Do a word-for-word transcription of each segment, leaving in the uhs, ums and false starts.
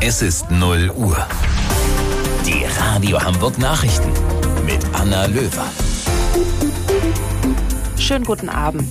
Es ist null Uhr. Die Radio Hamburg Nachrichten mit Anna Löwer. Schönen guten Abend.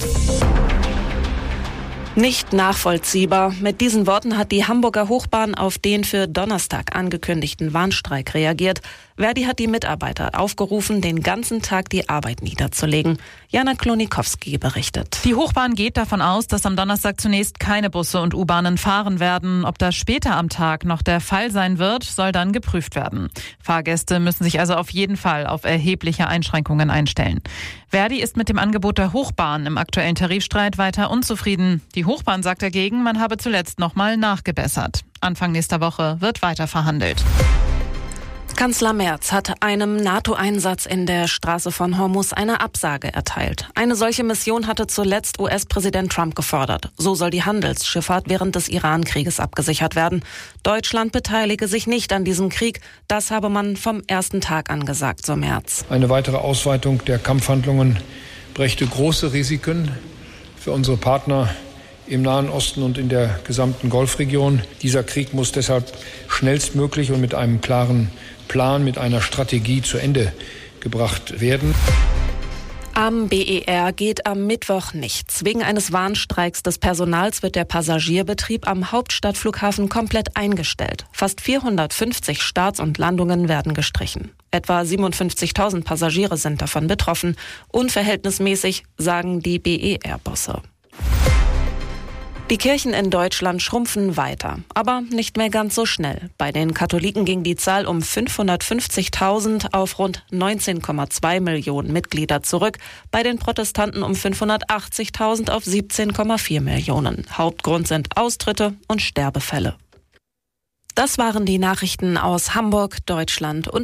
Nicht nachvollziehbar. Mit diesen Worten hat die Hamburger Hochbahn auf den für Donnerstag angekündigten Warnstreik reagiert. Verdi hat die Mitarbeiter aufgerufen, den ganzen Tag die Arbeit niederzulegen. Jana Klonikowski berichtet. Die Hochbahn geht davon aus, dass am Donnerstag zunächst keine Busse und U-Bahnen fahren werden. Ob das später am Tag noch der Fall sein wird, soll dann geprüft werden. Fahrgäste müssen sich also auf jeden Fall auf erhebliche Einschränkungen einstellen. Verdi ist mit dem Angebot der Hochbahn im aktuellen Tarifstreit weiter unzufrieden. Die Hochbahn sagt dagegen, man habe zuletzt nochmal nachgebessert. Anfang nächster Woche wird weiter verhandelt. Kanzler Merz hat einem NATO-Einsatz in der Straße von Hormuz eine Absage erteilt. Eine solche Mission hatte zuletzt U S-Präsident Trump gefordert. So soll die Handelsschifffahrt während des Iran-Krieges abgesichert werden. Deutschland beteilige sich nicht an diesem Krieg. Das habe man vom ersten Tag an gesagt, so Merz. Eine weitere Ausweitung der Kampfhandlungen brächte große Risiken für unsere Partner im Nahen Osten und in der gesamten Golfregion. Dieser Krieg muss deshalb schnellstmöglich und mit einem klaren Plan, mit einer Strategie zu Ende gebracht werden. Am B E R geht am Mittwoch nichts. Wegen eines Warnstreiks des Personals wird der Passagierbetrieb am Hauptstadtflughafen komplett eingestellt. Fast vierhundertfünfzig Starts und Landungen werden gestrichen. Etwa siebenundfünfzigtausend Passagiere sind davon betroffen. Unverhältnismäßig, sagen die B E R-Bosse. Die Kirchen in Deutschland schrumpfen weiter, aber nicht mehr ganz so schnell. Bei den Katholiken ging die Zahl um fünfhundertfünfzigtausend auf rund neunzehn Komma zwei Millionen Mitglieder zurück, bei den Protestanten um fünfhundertachtzigtausend auf siebzehn Komma vier Millionen. Hauptgrund sind Austritte und Sterbefälle. Das waren die Nachrichten aus Hamburg, Deutschland und